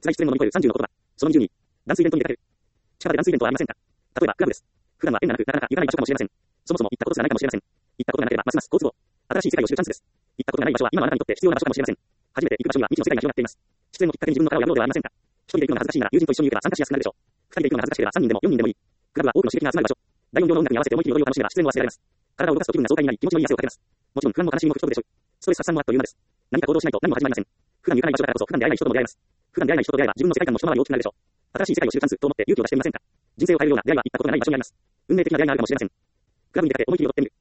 辛い失恋を乗り越える30の言葉。その20に、断水イベントに出かける。近場で断水イベントはありませんか？例えば、クラブです。普段は縁がなく、なかなか行かない場所かもしれません。そもそも行ったことすらないかもしれません。行ったことがなければ、ますます好都合。新しい世界を知るチャンスです。行ったことがない場所は今のあなたにとって必要な場所かもしれません。初めて行く場所には未知の世界が広がっています。出演のきっかけに自分の殻を破ろうではありませんか？一人で行くのが恥ずかしいなら友人と一緒に行けば参加しやすくなるでしょう。二人で行くのが恥ずかしければ3人でも4人でもいい。クラブは多くの刺激が集まる場所。大音量の音楽に合わせて思い切り踊りを楽しめば失恋を忘れられます。体を動かすと気分が爽快になり気持ちのいい汗をかけます。もちろん不安も悲しみも吹き飛ぶでしょう。ストレス発散もあっという間です。何か行動しないと何も始まりません。普段行かない場所だからこそ普段出会えない人とも出会えます。普段出会えない人と出会えば自分の世界観も一回り大きくなるでしょう。新しい世界を知るチャンスと思って勇気を出してみませんか？人生を変えるような出会いは行ったことがない場所にあります。運命的な出会いがあるかもしれません。クラブに出かけ思い切り踊ってみる。